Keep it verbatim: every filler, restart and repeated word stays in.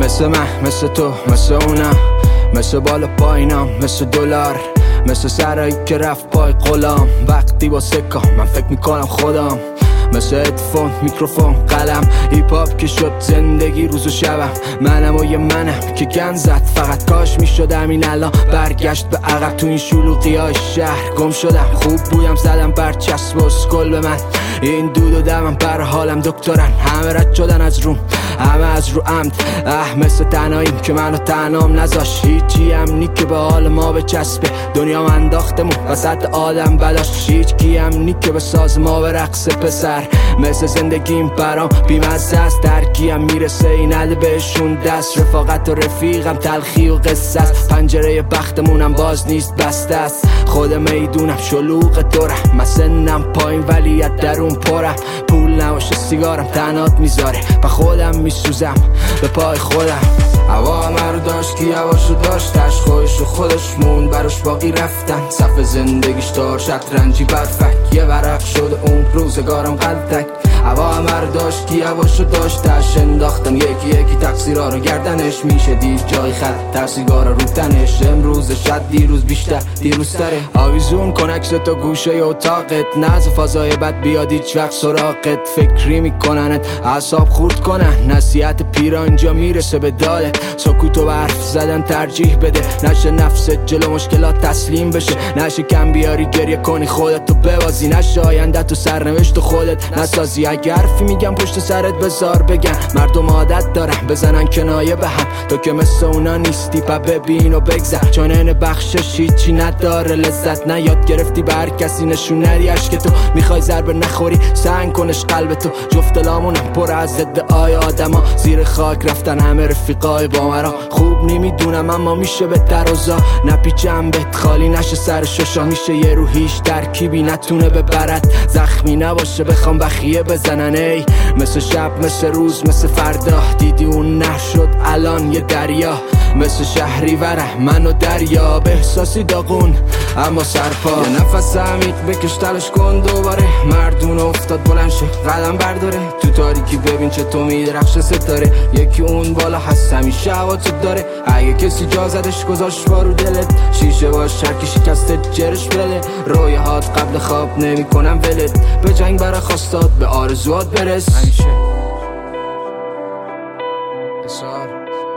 مثل من، مثل تو، مثل اونم، مثل بالا پایینم، مثل دلار، مثل سرایی که رفت پای قلام. وقتی با سکا من فکر میکنم خودم، مثل ادفون، میکروفون، قلم. هیپ هاپ که شد زندگی روز و شبم. منم و یه منم که گن زد، فقط کاش میشد همین الان برگشت به عقب. تو این شلوغی های شهر گم شدم، خوب بویم زدم برچسب و اسکل به من. این دود و دمم بر حالم دکترن، همه رد شدن از روم، همه از رو عمد. اه مثل تنهاییم که منو تنهام نذاش، هیچی هم نی که به حال ما بچسبه. دنیا من انداختمون وسط آدم بلاش، هیچ کی هم نی که به ساز ما برقصه. پسر مثل زندگیم برام بیمزه است، درکی هم میرسه این نده بهشون دست. رفاقت و رفیقم تلخی و قصه است، پنجره بختمونم باز نیست بسته است. خودم میدونم شلوغ دورم، من سنم پایین ولی از درون پرم. پول نباشه سیگارم تنات میذاره و خودم میسوزم به پای خودم. هوا همه رو داشت که هواشو داشتش، خودش و خودش مون براش باقی رفتن. صف زندگیش دار شطرنجی برفک، یه ورق شده اون روزگارم قلتک. هوا همه رو داشت که هواشو داشتش، انداختم یکی یکی تقصیرها رو گردنش. میشه دید جای خط ترسیگارا رو تنش، امروز شد دیروز بیشتر دیروز تره. آویزون کنکس تو گوشه اتاقت، نز فضای بد بیاد هیچ وقت سراغت. فکری میکننت اعصاب خورد کنن، نصیحت پیرانجا میرسه به دادت. سکوت و حرف زدن ترجیح بده، نشه نفست جلو مشکلات تسلیم بشه. نشه کم بیاری گریه کنی خودتو ببازی، نشه آینده تو سرنوشت خودت نسازی. اگه حرفی میگم پشت سرت بذار بگن، مردم عادت دارن بزنن کنایه به هم. تو که مثل اونا نیستی پا ببین و بگذر، چون این بخشش هیچی نداره لذت. نه یاد گرفتی به هر کسی نشون ندی عشق تو، میخوای ضربه نخوری سنگ کنش قلب تو. جفت لامونم پر از ادعای آدما، زیر خاک رفتن همه رفیقای با مرا. خوب نمیدونم اما میشه به ترازا نپیچم بهت، خالی نشه سر ششا. میشه یه روحیش ترکیبی نتونه ببرد، زخمی نباشه بخوام بخیه بزنن. ای مثل شب مثل روز مثل فردا، دیدی اون نه شد الان یه دریا. مثل شهری وره من و دریا، به احساسی داغون اما سرپا. یه نفس عمیق بکش تلاش کن دوباره، مردون افتاد بلند شه قدم برداره. تو تاریکی ببین چه تو میدرخشه ستاره، یکی اون بالا هست همیشه هوا تو داره. اگه کسی جا زدش گذاشت بارو دلت، شیشه باش هرکی شکسته جرش بله. رویاهات قبل خواب نمی کنم ولت، به جنگ برا خواستاد به آرزوات برس. همیشه بسار